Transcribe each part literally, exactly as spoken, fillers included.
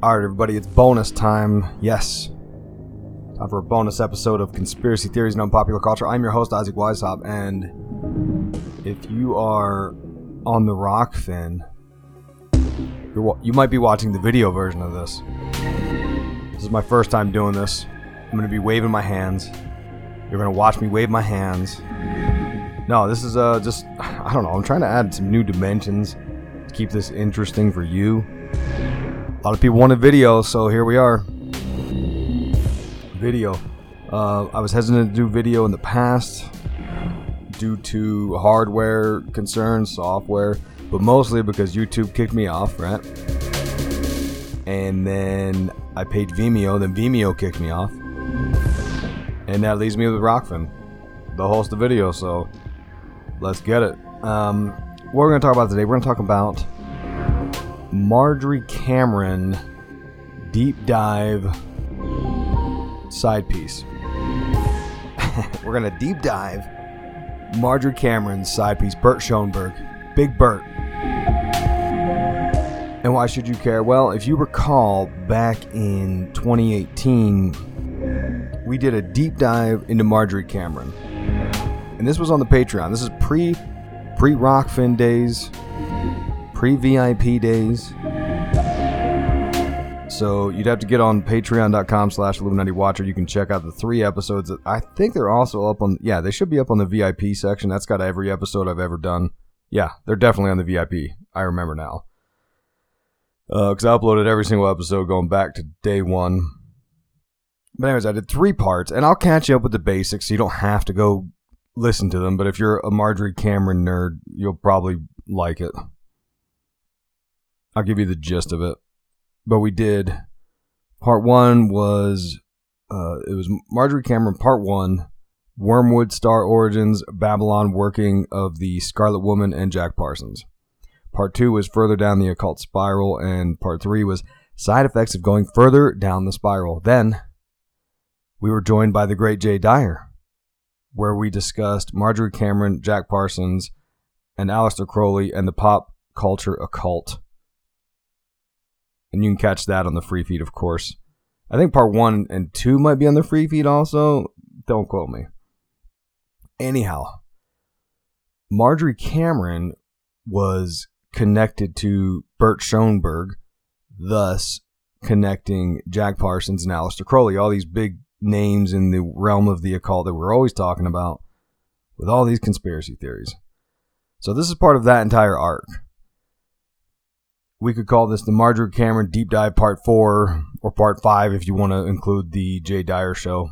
Alright, everybody, it's bonus time. Yes. Time for a bonus episode of Conspiracy Theories and Unpopular Culture. I'm your host, Isaac Weishaupt, and if you are on the Rockfin, you're, you might be watching the video version of this. This is my first time doing this. I'm going to be waving my hands. You're going to watch me wave my hands. No, this is uh, just, I don't know, I'm trying to add some new dimensions to keep this interesting for you. A lot of people wanted video, so here we are. Video. Uh, I was hesitant to do video in the past due to hardware concerns, software, but mostly because YouTube kicked me off, right? And then I paid Vimeo, then Vimeo kicked me off. And that leaves me with Rockfin, the host of video, so let's get it. Um, what we're going to talk about today, we're going to talk about Marjorie Cameron deep dive side piece. We're gonna deep dive Marjorie Cameron's side piece, Bert Schoenberg, Big Bert. And why should you care? Well, if you recall, back in twenty eighteen, we did a deep dive into Marjorie Cameron, and this was on the Patreon. This is pre pre Rockfin days. Pre-V I P days. So you'd have to get on patreon.com slash Illuminati Watcher. You can check out the three episodes. That I think they're also up on, yeah, they should be up on the V I P section. That's got every episode I've ever done. Yeah, they're definitely on the V I P. I remember now. Because uh, I uploaded every single episode going back to day one. But anyways, I did three parts, and I'll catch you up with the basics so you don't have to go listen to them. But if you're a Marjorie Cameron nerd, you'll probably like it. I'll give you the gist of it. But we did, part one was, uh, it was Marjorie Cameron, part one, Wormwood Star Origins, Babylon Working of the Scarlet Woman and Jack Parsons. Part two was Further Down the Occult Spiral, and part three was Side Effects of Going Further Down the Spiral. Then, we were joined by the great Jay Dyer, where we discussed Marjorie Cameron, Jack Parsons, and Aleister Crowley and the pop culture occult. And you can catch that on the free feed, of course. I think part one and two might be on the free feed also. Don't quote me. Anyhow, Marjorie Cameron was connected to Bert Schoenberg, thus connecting Jack Parsons and Aleister Crowley, all these big names in the realm of the occult that we're always talking about with all these conspiracy theories. So this is part of that entire arc. We could call this the Marjorie Cameron Deep Dive Part four, or Part five if you want to include the Jay Dyer show.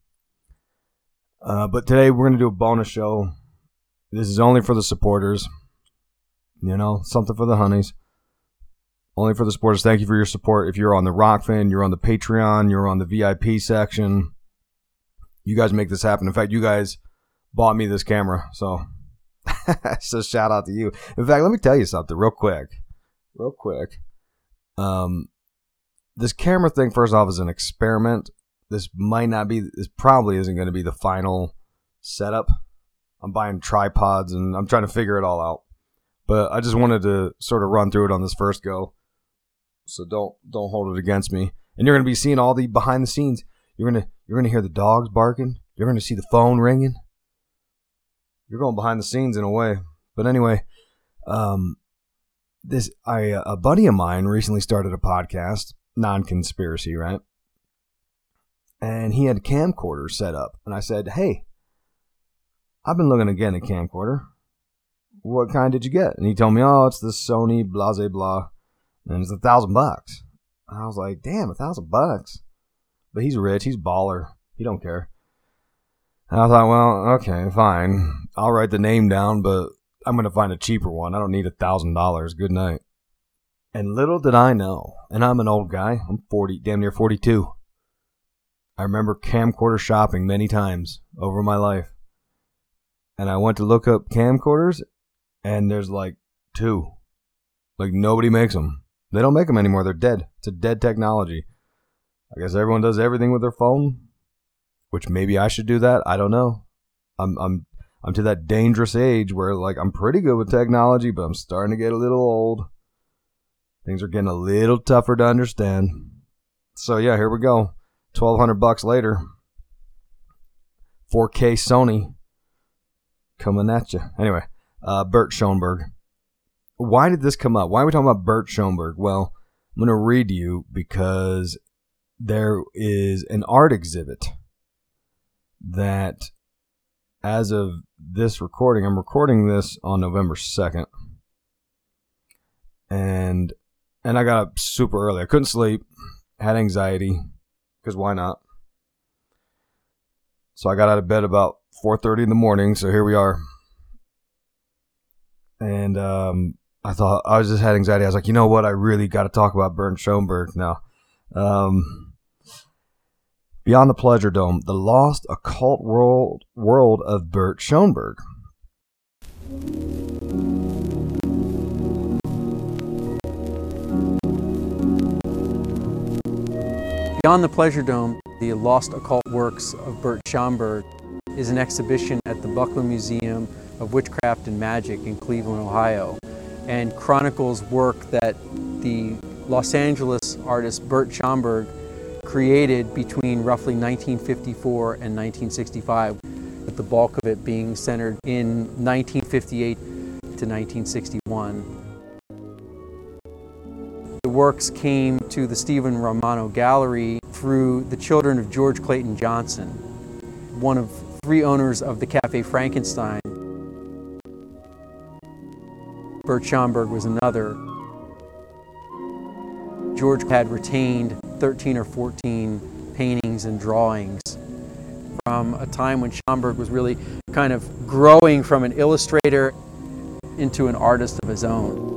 Uh, but today we're going to do a bonus show. This is only for the supporters. You know, something for the honeys. Only for the supporters. Thank you for your support. If you're on the Rockfin, you're on the Patreon, you're on the V I P section. You guys make this happen. In fact, you guys bought me this camera. So, so shout out to you. In fact, let me tell you something real quick. Real quick, um, this camera thing, first off, is an experiment. This might not be, this probably isn't going to be the final setup. I'm buying tripods and I'm trying to figure it all out. But I just wanted to sort of run through it on this first go. So don't don't hold it against me. And you're going to be seeing all the behind the scenes. You're going to you're going to hear the dogs barking. You're going to see the phone ringing. You're going behind the scenes in a way. But anyway, um. This I a buddy of mine recently started a podcast, non-conspiracy, right? And he had a camcorder set up. And I said, hey, I've been looking again at a camcorder. What kind did you get? And he told me, oh, it's the Sony blah, blah, blah. And it's a thousand bucks. And I was like, damn, a thousand bucks. But he's rich. He's a baller. He don't care. And I thought, well, okay, fine. I'll write the name down, but I'm going to find a cheaper one. I don't need a thousand dollars. Good night. And little did I know, and I'm an old guy. I'm forty, damn near forty-two. I remember camcorder shopping many times over my life. And I went to look up camcorders, and there's like two. Like nobody makes them. They don't make them anymore. They're dead. It's a dead technology. I guess everyone does everything with their phone, which maybe I should do that. I don't know. I'm I'm I'm to that dangerous age where, like, I'm pretty good with technology, but I'm starting to get a little old. Things are getting a little tougher to understand. So yeah, here we go. twelve hundred bucks later. four K Sony coming at you. Anyway, uh, Bert Schoenberg. Why did this come up? Why are we talking about Bert Schoenberg? Well, I'm going to read you because there is an art exhibit that, as of this recording, I'm recording this on November second. And and I got up super early. I couldn't sleep. Had anxiety. Because why not? So I got out of bed about four thirty in the morning. So here we are. And um, I thought, I was just had anxiety. I was like, you know what? I really got to talk about Bert Schoenberg now. Um, Beyond the Pleasure Dome, the lost occult world, world of Bert Schoenberg. Beyond the Pleasure Dome, the lost occult works of Bert Schoenberg is an exhibition at the Buckland Museum of Witchcraft and Magic in Cleveland, Ohio, and chronicles work that the Los Angeles artist Bert Schoenberg created between roughly nineteen fifty-four and nineteen sixty-five, with the bulk of it being centered in nineteen fifty-eight to nineteen sixty-one. The works came to the Stephen Romano Gallery through the children of George Clayton Johnson, one of three owners of the Cafe Frankenstein. Bert Schoenberg was another. George had retained thirteen or fourteen paintings and drawings from a time when Schoenberg was really kind of growing from an illustrator into an artist of his own.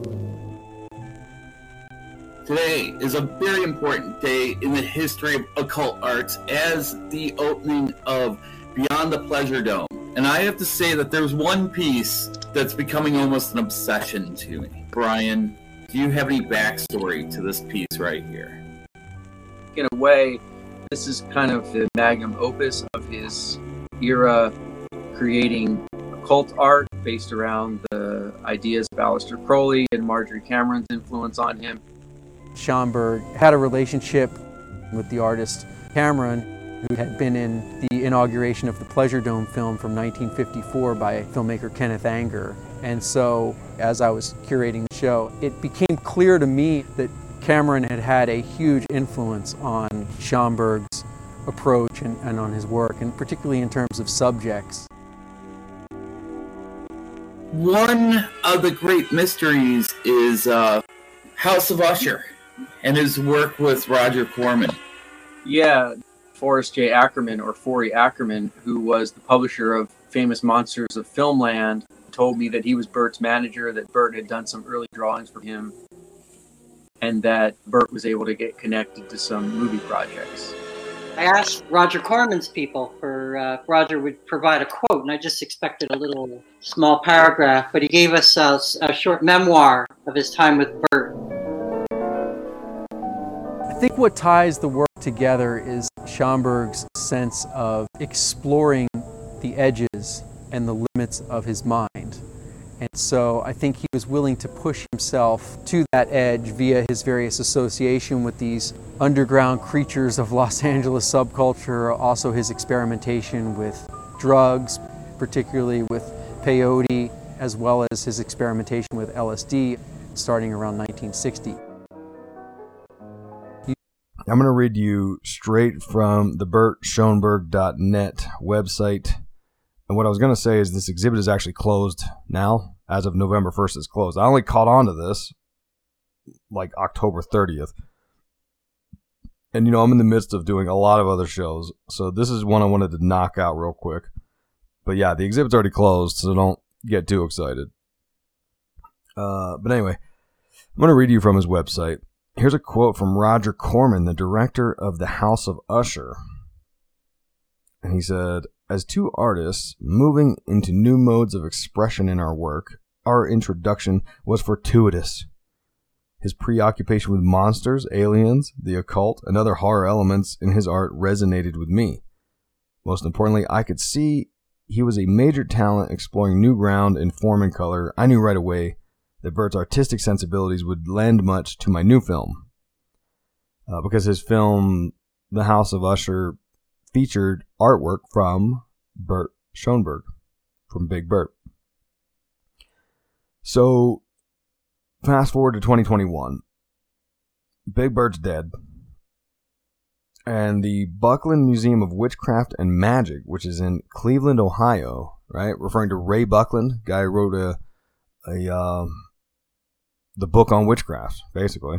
Today is a very important day in the history of occult arts as the opening of Beyond the Pleasure Dome. And I have to say that there's one piece that's becoming almost an obsession to me. Brian, do you have any backstory to this piece right here? In a way, this is kind of the magnum opus of his era, creating occult art based around the ideas of Aleister Crowley and Marjorie Cameron's influence on him. Schoenberg had a relationship with the artist Cameron, who had been in the inauguration of the Pleasure Dome film from nineteen fifty-four by filmmaker Kenneth Anger. And so, as I was curating the show, it became clear to me that Cameron had had a huge influence on Schoenberg's approach and, and on his work, and particularly in terms of subjects. One of the great mysteries is uh, House of Usher and his work with Roger Corman. Yeah, Forrest J. Ackerman, or Forry Ackerman, who was the publisher of Famous Monsters of Filmland, told me that he was Bert's manager, that Bert had done some early drawings for him, and that Bert was able to get connected to some movie projects. I asked Roger Corman's people for uh, Roger would provide a quote, and I just expected a little small paragraph, but he gave us a, a short memoir of his time with Bert. I think what ties the work together is Schoenberg's sense of exploring the edges and the limits of his mind. And so I think he was willing to push himself to that edge via his various association with these underground creatures of Los Angeles subculture, also his experimentation with drugs, particularly with peyote, as well as his experimentation with L S D starting around nineteen sixty. I'm going to read you straight from the Bert Schoenberg dot net website. And what I was going to say is this exhibit is actually closed now. As of November first, it's closed. I only caught on to this like October thirtieth. And, you know, I'm in the midst of doing a lot of other shows. So this is one I wanted to knock out real quick. But yeah, the exhibit's already closed, so don't get too excited. Uh, but anyway, I'm going to read you from his website. Here's a quote from Roger Corman, the director of the House of Usher. And he said, "As two artists moving into new modes of expression in our work, our introduction was fortuitous. His preoccupation with monsters, aliens, the occult, and other horror elements in his art resonated with me. Most importantly, I could see he was a major talent exploring new ground in form and color. I knew right away that Bert's artistic sensibilities would lend much to my new film. Uh, because his film, The House of Usher, featured artwork from Bert Schoenberg, from Big Bert. So, fast forward to twenty twenty-one. Big Bert's dead. And the Buckland Museum of Witchcraft and Magic, which is in Cleveland, Ohio, right? Referring to Ray Buckland, guy who wrote a, a uh, the book on witchcraft, basically.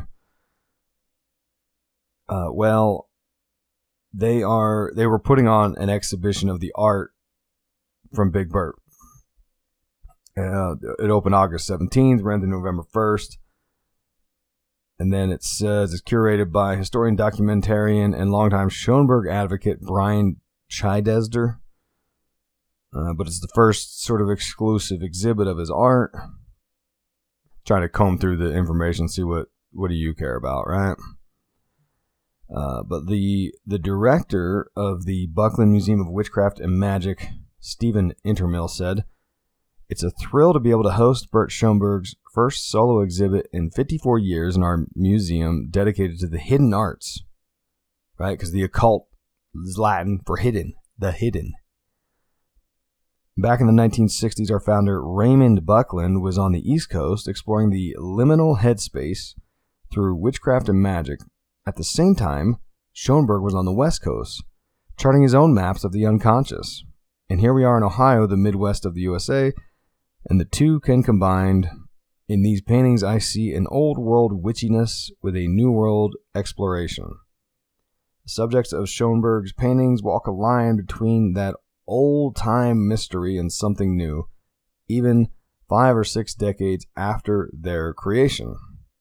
Uh, well, they are they were putting on an exhibition of the art from Big Bert. Uh, it opened August seventeenth, ran to November first. And then it says it's curated by historian, documentarian, and longtime Schoenberg advocate Brian Chidesder. Uh, but it's the first sort of exclusive exhibit of his art. Trying to comb through the information, see what, what do you care about, right? Uh, but the the director of the Buckland Museum of Witchcraft and Magic, Stephen Intermill, said, "It's a thrill to be able to host Bert Schoenberg's first solo exhibit in fifty-four years in our museum dedicated to the hidden arts." Right? Because the occult is Latin for hidden, the hidden. Back in the nineteen sixties, our founder Raymond Buckland was on the East Coast exploring the liminal headspace through witchcraft and magic. At the same time, Schoenberg was on the West Coast, charting his own maps of the unconscious. And here we are in Ohio, the Midwest of the U S A, and the two can combine. In these paintings, I see an old world witchiness with a new world exploration. The subjects of Schoenberg's paintings walk a line between that old-time mystery and something new, even five or six decades after their creation.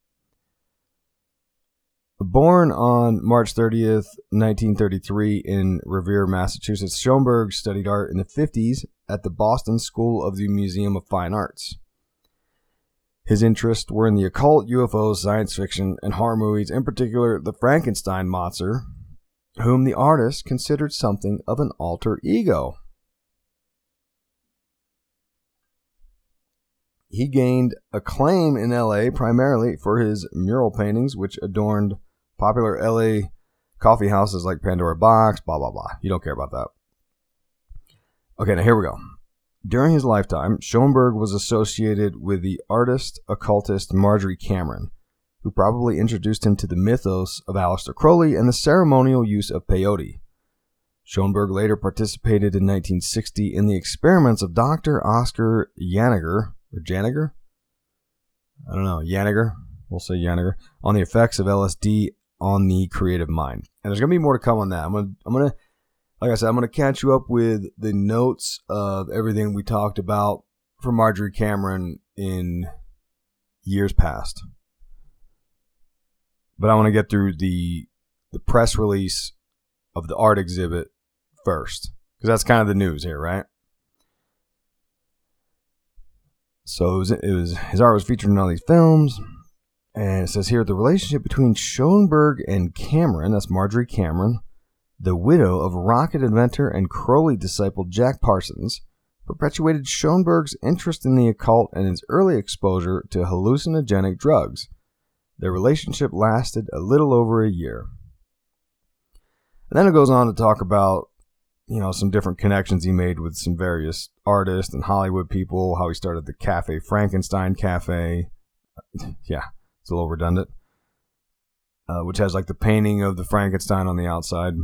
Born on March thirtieth, nineteen thirty-three in Revere, Massachusetts, Schoenberg studied art in the fifties at the Boston School of the Museum of Fine Arts. His interests were in the occult, U F Os, science fiction, and horror movies, in particular the Frankenstein monster, whom the artist considered something of an alter ego. He gained acclaim in L A primarily for his mural paintings, which adorned popular L A coffee houses like Pandora Box, blah, blah, blah. You don't care about that. Okay, now here we go. During his lifetime, Schoenberg was associated with the artist occultist Marjorie Cameron, who probably introduced him to the mythos of Aleister Crowley and the ceremonial use of peyote. Schoenberg later participated in nineteen sixty in the experiments of Doctor Oscar Janiger, or Janiger? I don't know, Janiger? We'll say Janiger, on the effects of L S D on the creative mind. And there's going to be more to come on that. I'm going to, I'm going to, like I said, I'm going to catch you up with the notes of everything we talked about from Marjorie Cameron in years past. But I want to get through the the press release of the art exhibit first, because that's kind of the news here, right? So it was, it was his art was featured in all these films, and it says here the relationship between Schoenberg and Cameron, that's Marjorie Cameron, the widow of rocket inventor and Crowley disciple Jack Parsons, perpetuated Schoenberg's interest in the occult and his early exposure to hallucinogenic drugs. Their relationship lasted a little over a year. And then it goes on to talk about, you know, some different connections he made with some various artists and Hollywood people, how he started the Cafe Frankenstein Cafe. Yeah, it's a little redundant. Uh, which has like the painting of the Frankenstein on the outside.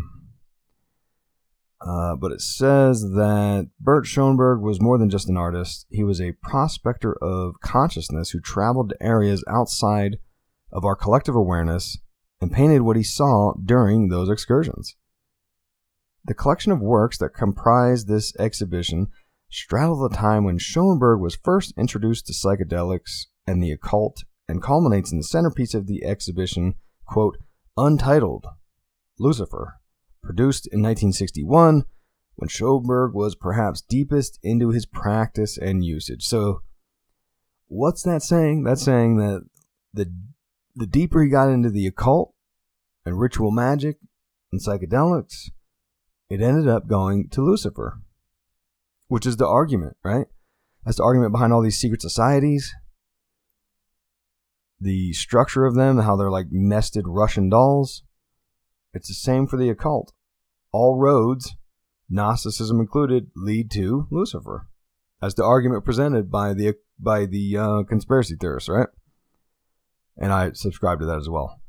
Uh, but it says that Bert Schoenberg was more than just an artist. He was a prospector of consciousness who traveled to areas outside of our collective awareness and painted what he saw during those excursions. The collection of works that comprise this exhibition straddle the time when Schoenberg was first introduced to psychedelics and the occult, and culminates in the centerpiece of the exhibition, quote, Untitled, Lucifer, produced in nineteen sixty-one, when Schoenberg was perhaps deepest into his practice and usage. So, what's that saying? That's saying that the the deeper he got into the occult and ritual magic and psychedelics, it ended up going to Lucifer, which is the argument, right? That's the argument behind all these secret societies. the structure of them, how they're like nested Russian dolls, it's the same for the occult. All roads, Gnosticism included, lead to Lucifer. That's the argument presented by the by the uh, conspiracy theorists, right? And I subscribe to that as well.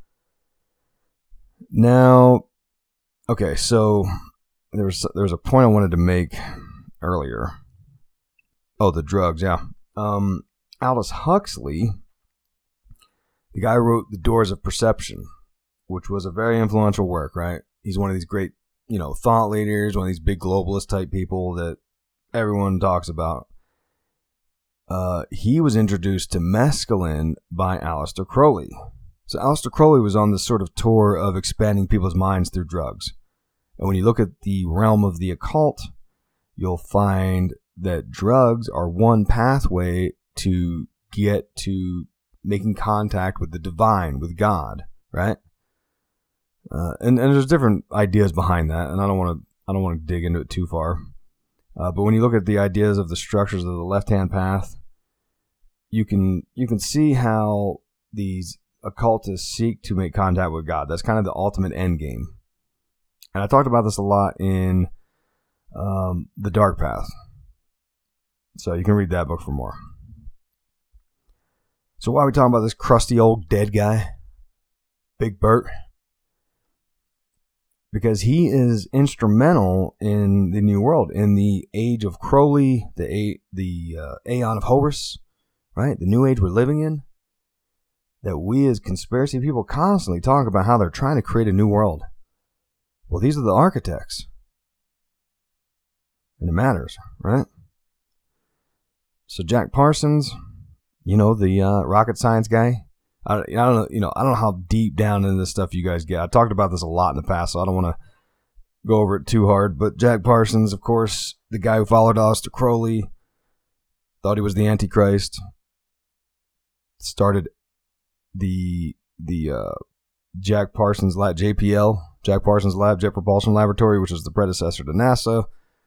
Now, okay, so there was there was a point I wanted to make earlier. Oh, the drugs, yeah. Um, Aldous Huxley, the guy who wrote The Doors of Perception, which was a very influential work, right? He's one of these great, you know, thought leaders, one of these big globalist type people that everyone talks about. Uh, he was introduced to mescaline by Aleister Crowley. So Aleister Crowley was on this sort of tour of expanding people's minds through drugs. And when you look at the realm of the occult, you'll find that drugs are one pathway to get to making contact with the divine, with God, right? Uh, and, and there's different ideas behind that, and I don't want to I don't want to dig into it too far. Uh, but when you look at the ideas of the structures of the left-hand path, you can you can see how these occultists seek to make contact with God. That's kind of the ultimate end game. And I talked about this a lot in um, The Dark Path. So you can read that book for more. So why are we talking about this crusty old dead guy, Big Bert? Because he is instrumental in the New World, in the age of Crowley, the a- the uh, Aeon of Horus, right? The New Age we're living in. That we as conspiracy people constantly talk about how they're trying to create a new world. Well, these are the architects. And it matters, right? So Jack Parsons, you know, the uh, rocket science guy. I, I don't know, you know, I don't know how deep down into this stuff you guys get. I talked about this a lot in the past, so I don't want to go over it too hard. But Jack Parsons, of course, the guy who followed Aleister Crowley, thought he was the Antichrist, started the the uh, Jack Parsons Lab, J P L, Jack Parsons Lab, Jet Propulsion Laboratory, which was the predecessor to NASA,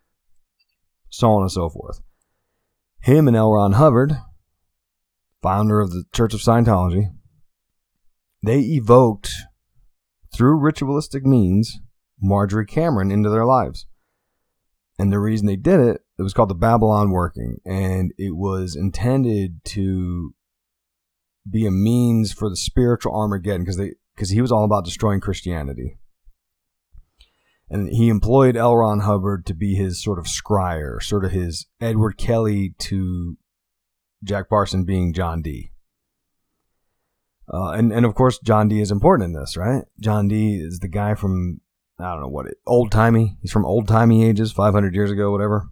so on and so forth. Him and L. Ron Hubbard, founder of the Church of Scientology, they evoked, through ritualistic means, Marjorie Cameron into their lives. And the reason they did it, it was called the Babylon Working, and it was intended to be a means for the spiritual Armageddon, because they because he was all about destroying Christianity. And he employed L. Ron Hubbard to be his sort of scryer, sort of his Edward Kelly to Jack Parsons being John Dee. Uh, and, and of course, John Dee is important in this, right? John Dee is the guy from, I don't know what, it, old-timey. He's from old-timey ages, five hundred years ago, whatever.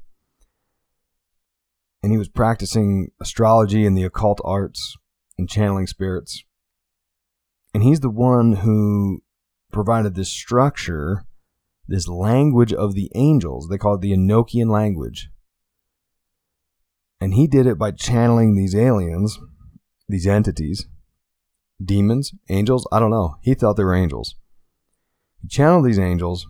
And he was practicing astrology and the occult arts and channeling spirits. And he's the one who provided this structure, this language of the angels. They call it the Enochian language. And he did it by channeling these aliens, these entities, demons, angels, I don't know. He thought they were angels. He channeled these angels.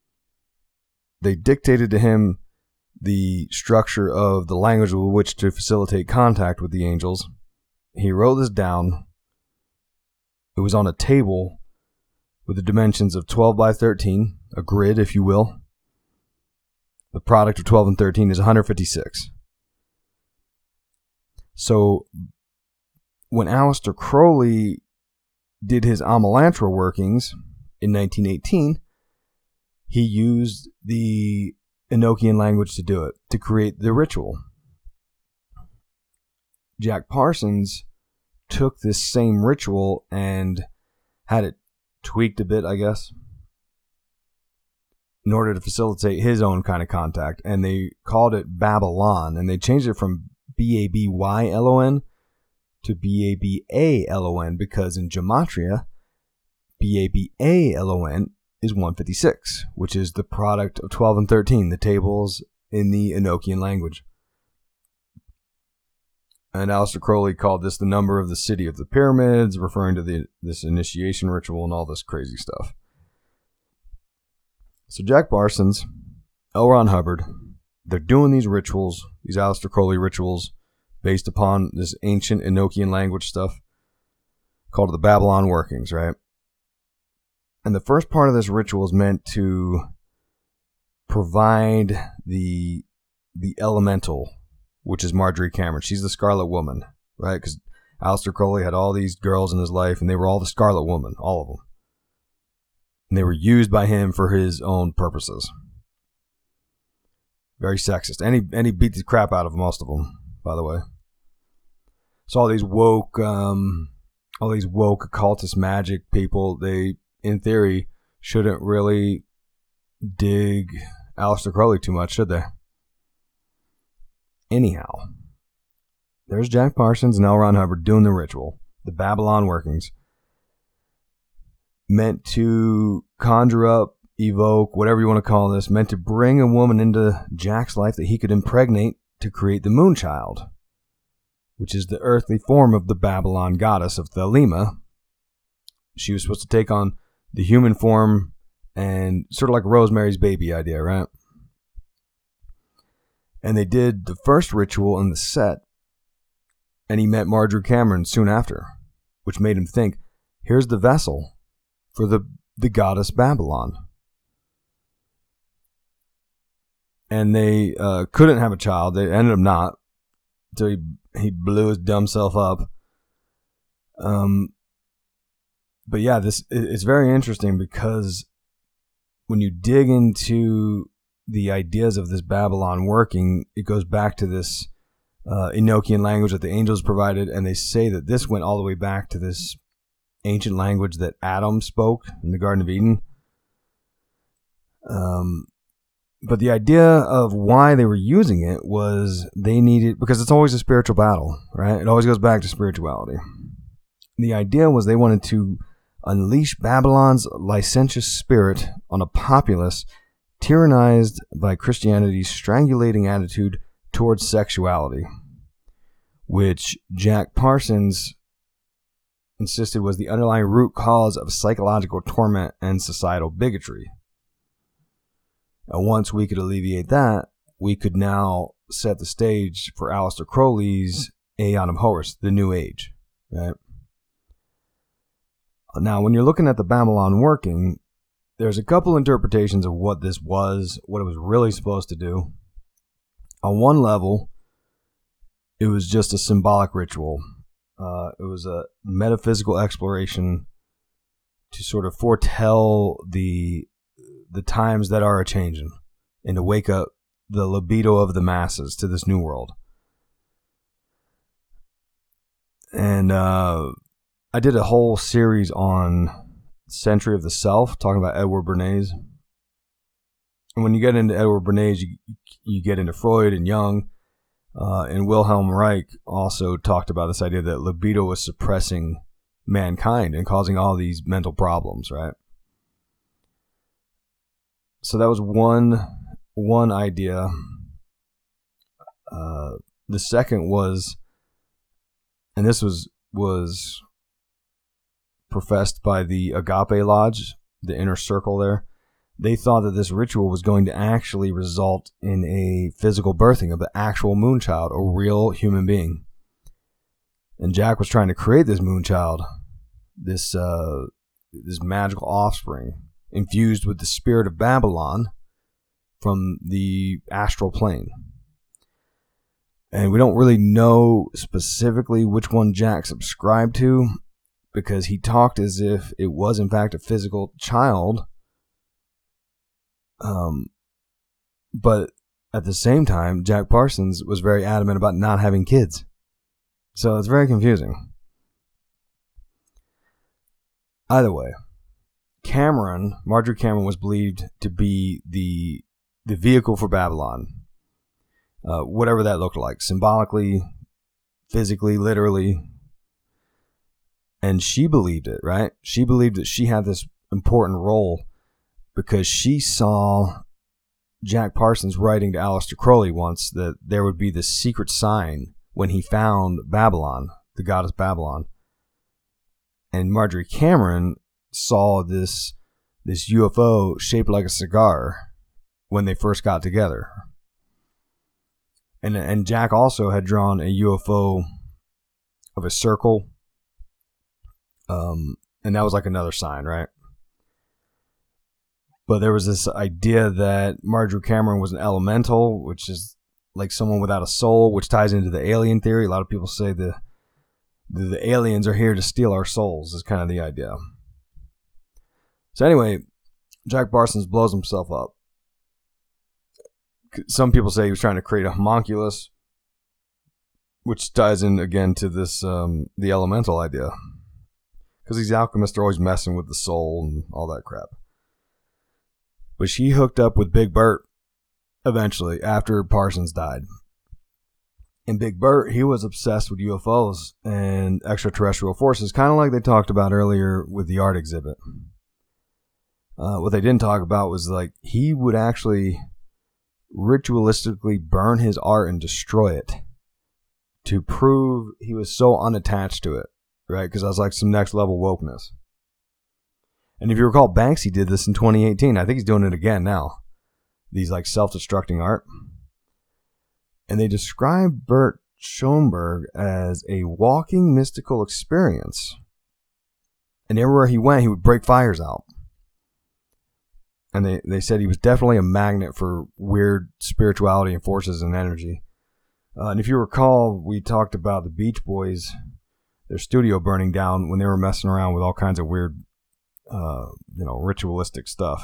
They dictated to him the structure of the language with which to facilitate contact with the angels. He wrote this down. It was on a table with the dimensions of twelve by thirteen, a grid, if you will. The product of twelve and thirteen is one hundred fifty-six. So when Aleister Crowley did his Amalantra workings in nineteen eighteen, he used the Enochian language to do it, to create the ritual. Jack Parsons took this same ritual and had it tweaked a bit, I guess, in order to facilitate his own kind of contact. And they called it Babylon, and they changed it from B A B Y L O N to B A B A L O N, because in Gematria, B A B A L O N is one fifty-six, which is the product of twelve and thirteen, the tables in the Enochian language. And Aleister Crowley called this the number of the city of the pyramids, referring to the this initiation ritual and all this crazy stuff. So Jack Parsons, L. Ron Hubbard, they're doing these rituals, these Aleister Crowley rituals, based upon this ancient Enochian language stuff. called the Babylon Workings, right? And the first part of this ritual is meant to provide the the elemental, which is Marjorie Cameron. She's the Scarlet Woman, right? Because Aleister Crowley had all these girls in his life, and they were all the Scarlet Woman, all of them. And they were used by him for his own purposes. Very sexist. And he, and he beat the crap out of most of them, by the way. So all these woke, um, all these woke occultist magic people, they, in theory, shouldn't really dig Aleister Crowley too much, should they? Anyhow, there's Jack Parsons and L. Ron Hubbard doing the ritual, the Babylon Workings, meant to conjure up, evoke, whatever you want to call this, meant to bring a woman into Jack's life that he could impregnate to create the Moonchild, which is the earthly form of the Babylon goddess of Thelema. She was supposed to take on the human form and sort of like Rosemary's Baby idea, right? And they did the first ritual in the set, and he met Marjorie Cameron soon after, which made him think, here's the vessel for the, the goddess Babylon. And they uh, couldn't have a child. They ended up not. So he, he blew his dumb self up. Um, but yeah, this it's very interesting because when you dig into the ideas of this Babylon working, it goes back to this uh, Enochian language that the angels provided, and they say that this went all the way back to this ancient language that Adam spoke in the Garden of Eden. Um, but the idea of why they were using it was they needed, because it's always a spiritual battle, right? It always goes back to spirituality. The idea was they wanted to unleash Babylon's licentious spirit on a populace tyrannized by Christianity's strangulating attitude towards sexuality, which Jack Parsons insisted was the underlying root cause of psychological torment and societal bigotry. And once we could alleviate that, we could now set the stage for Aleister Crowley's Aeon of Horus, the New Age, right? Now, when you're looking at the Babylon working, there's a couple interpretations of what this was, what it was really supposed to do. On one level, it was just a symbolic ritual. Uh, it was a metaphysical exploration to sort of foretell the the times that are a-changing and to wake up the libido of the masses to this new world. And uh, I did a whole series on Century of the Self, talking about Edward Bernays. And when you get into Edward Bernays, you, you get into Freud and Jung. Uh, and Wilhelm Reich also talked about this idea that libido was suppressing mankind and causing all these mental problems, right? So that was one one idea. Uh, the second was, and this was was professed by the Agape Lodge, the inner circle there. They thought that this ritual was going to actually result in a physical birthing of the actual Moonchild, a real human being. And Jack was trying to create this Moonchild, this uh, this magical offspring, infused with the spirit of Babylon from the astral plane. And we don't really know specifically which one Jack subscribed to, because he talked as if it was in fact a physical child. Um, but at the same time, Jack Parsons was very adamant about not having kids. So it's very confusing. Either way, Cameron, Marjorie Cameron, was believed to be the the vehicle for Babylon. Uh, whatever that looked like, symbolically, physically, literally. And she believed it, right? She believed that she had this important role because she saw Jack Parsons writing to Aleister Crowley once that there would be this secret sign when he found Babylon, the goddess Babylon. And Marjorie Cameron saw this this U F O shaped like a cigar when they first got together. And and Jack also had drawn a U F O of a circle Um, and that was like another sign, right? But there was this idea that Marjorie Cameron was an elemental, which is like someone without a soul, which ties into the alien theory. A lot of people say the the, the aliens are here to steal our souls, is kind of the idea. So anyway, Jack Parsons blows himself up. Some people say he was trying to create a homunculus, which ties in again to this um, the elemental idea, because these alchemists are always messing with the soul and all that crap. But she hooked up with Big Bert eventually after Parsons died. And Big Bert, he was obsessed with U F Os and extraterrestrial forces, kind of like they talked about earlier with the art exhibit. Uh, what they didn't talk about was like he would actually ritualistically burn his art and destroy it to prove he was so unattached to it, right? Because that was like some next level wokeness. And if you recall, Banksy did this in twenty eighteen. I think he's doing it again now. These like self-destructing art. And they described Bert Schoenberg as a walking mystical experience. And everywhere he went, he would break fires out. And they, they said he was definitely a magnet for weird spirituality and forces and energy. Uh, and if you recall, we talked about the Beach Boys, their studio burning down when they were messing around with all kinds of weird Uh, you know, ritualistic stuff.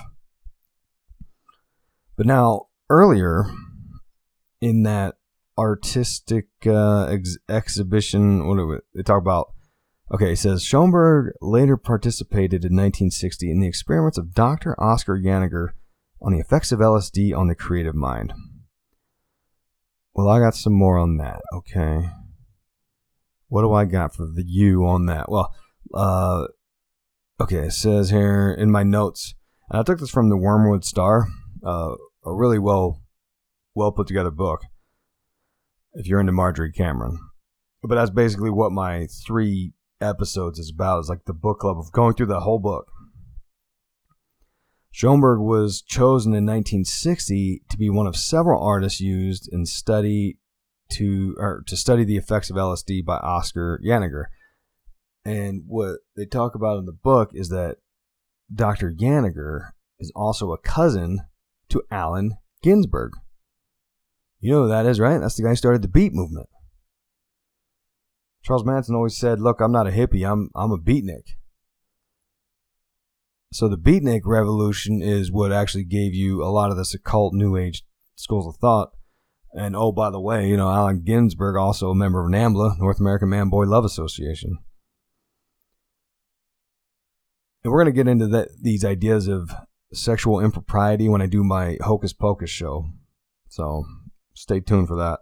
But now, earlier in that artistic uh, ex- exhibition, what do we, they talk about? Okay, it says Schoenberg later participated in nineteen sixty in the experiments of Doctor Oscar Janiger on the effects of L S D on the creative mind. Well, I got some more on that. Okay, what do I got for the you on that? Well, uh. Okay, it says here in my notes, and I took this from the Wormwood Star, uh, a really well, well put together book, if you're into Marjorie Cameron. But that's basically what my three episodes is about, is like the book club of going through the whole book. Schoenberg was chosen in nineteen sixty to be one of several artists used in study to, or to study the effects of L S D by Oscar Janiger. And what they talk about in the book is that Doctor Janiger is also a cousin to Allen Ginsberg. You know who that is, right? That's the guy who started the beat movement. Charles Manson always said, look, I'm not a hippie, I'm I'm a beatnik. So the beatnik revolution is what actually gave you a lot of this occult new age schools of thought. And oh, by the way, you know, Allen Ginsberg, also a member of NAMBLA, North American Man Boy Love Association. And we're going to get into that, these ideas of sexual impropriety when I do my Hocus Pocus show. So stay tuned for that.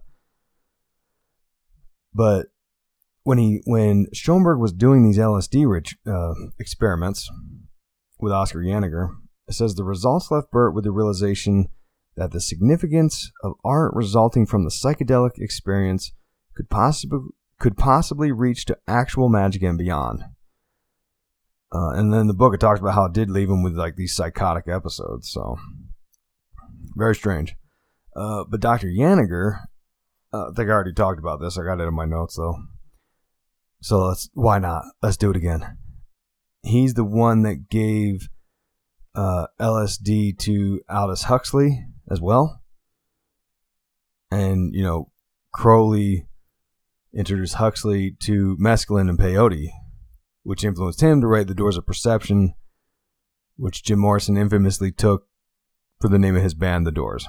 But when he when Schoenberg was doing these L S D rich, uh, experiments with Oscar Janiger, it says the results left Bert with the realization that the significance of art resulting from the psychedelic experience could possibly could possibly reach to actual magic and beyond. Uh, and then the book, it talks about how it did leave him with like these psychotic episodes. So very strange. Uh, but Doctor Janiger, uh, I think I already talked about this. I got it in my notes though. So let's, why not? Let's do it again. He's the one that gave uh, L S D to Aldous Huxley as well. And, you know, Crowley introduced Huxley to mescaline and peyote, which influenced him to write The Doors of Perception, which Jim Morrison infamously took for the name of his band, The Doors.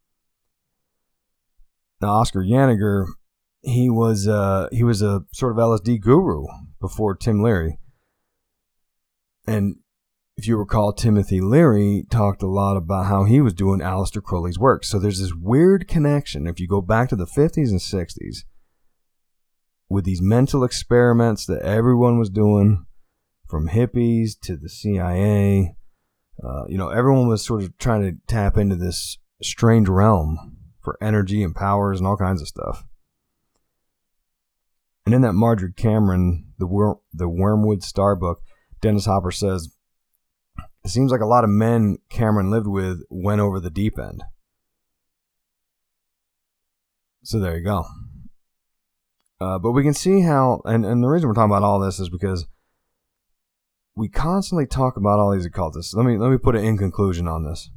Now, Oscar Janiger, he was uh, he was a sort of L S D guru before Tim Leary. And if you recall, Timothy Leary talked a lot about how he was doing Aleister Crowley's work. So there's this weird connection, if you go back to the fifties and sixties, with these mental experiments that everyone was doing, from hippies to the C I A. Uh, you know, everyone was sort of trying to tap into this strange realm for energy and powers and all kinds of stuff. And in that Marjorie Cameron, the Wor- the Wormwood Star book, Dennis Hopper says, it seems like a lot of men Cameron lived with went over the deep end. So there you go. Uh, but we can see how, and, and the reason we're talking about all this is because we constantly talk about all these occultists. Let me let me put an in conclusion on this.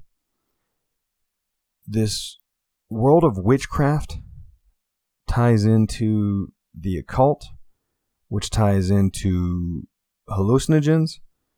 This world of witchcraft ties into the occult, which ties into hallucinogens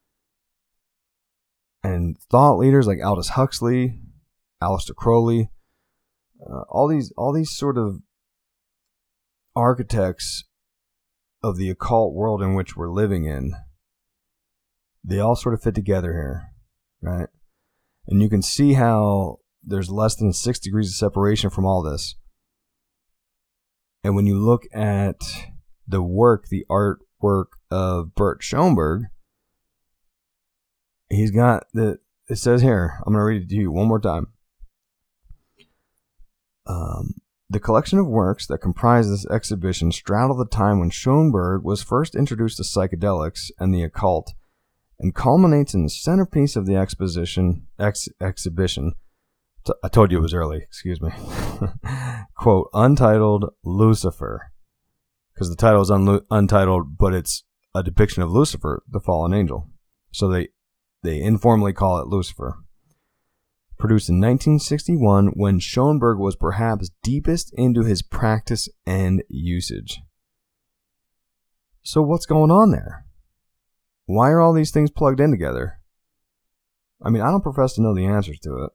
and thought leaders like Aldous Huxley, Aleister Crowley, uh, all these all these sort of architects of the occult world in which we're living in. They all sort of fit together here, right? And you can see how there's less than six degrees of separation from all this. And when you look at the work, the artwork of Bert Schoenberg, he's got the, it says here, I'm going to read it to you one more time. Um, the collection of works that comprise this exhibition straddle the time when Schoenberg was first introduced to psychedelics and the occult, and culminates in the centerpiece of the exposition ex, exhibition. T- I told you it was early, excuse me. Quote, untitled Lucifer. Because the title is un- untitled, but it's a depiction of Lucifer, the fallen angel. So they, they informally call it Lucifer. Produced in nineteen sixty-one, when Schoenberg was perhaps deepest into his practice and usage. So what's going on there? Why are all these things plugged in together? I mean, I don't profess to know the answers to it.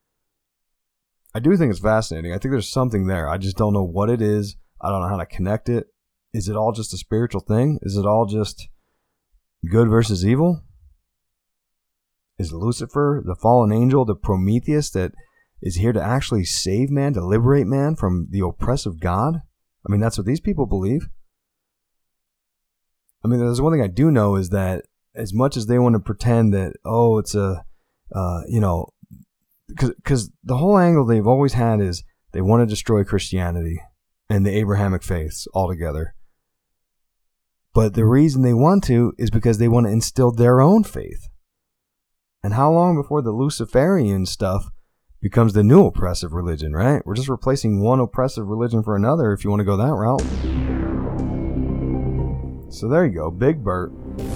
I do think it's fascinating. I think there's something there. I just don't know what it is. I don't know how to connect it. Is it all just a spiritual thing? Is it all just good versus evil? Is Lucifer, the fallen angel, the Prometheus that is here to actually save man, to liberate man from the oppressive God? I mean, that's what these people believe. I mean, there's one thing I do know is that as much as they want to pretend that, oh, it's a, uh, you know, because the whole angle they've always had is they want to destroy Christianity and the Abrahamic faiths altogether. But the reason they want to is because they want to instill their own faith. And how long before the Luciferian stuff becomes the new oppressive religion, right? We're just replacing one oppressive religion for another if you want to go that route. So there you go, Big Bert.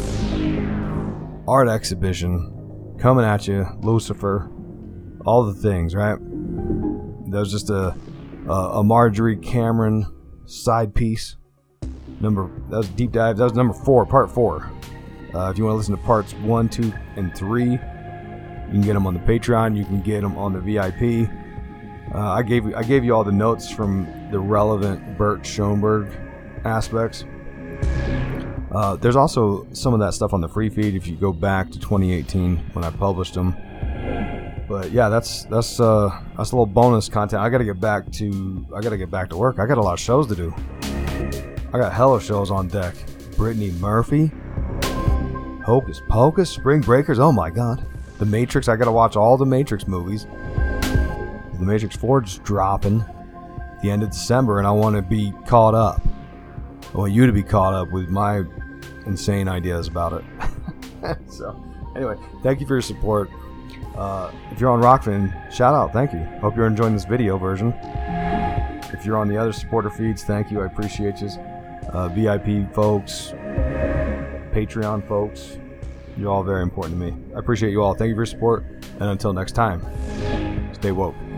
Art exhibition coming at you, Lucifer, all the things, right? That was just a a, a Marjorie Cameron side piece. Number that was deep dive. That was number four, part four. Uh, if you want to listen to parts one, two, and three, you can get them on the Patreon. You can get them on the V I P. Uh, I gave I gave you all the notes from the relevant Bert Schoenberg aspects. Uh, there's also some of that stuff on the free feed if you go back to twenty eighteen when I published them. But yeah, that's that's uh, that's a little bonus content. I got to get back to I got to get back to work. I got a lot of shows to do. I got hella shows on deck. Brittany Murphy, Hocus Pocus, Spring Breakers. Oh my God, The Matrix. I got to watch all the Matrix movies. The Matrix four is dropping at the end of December, and I want to be caught up. I want you to be caught up with my insane ideas about it. So, anyway, thank you for your support. Uh, if you're on Rockfin, shout out, thank you. Hope you're enjoying this video version. If you're on the other supporter feeds, thank you, I appreciate you. Uh, V I P folks, Patreon folks, you're all very important to me. I appreciate you all. Thank you for your support, and until next time, stay woke.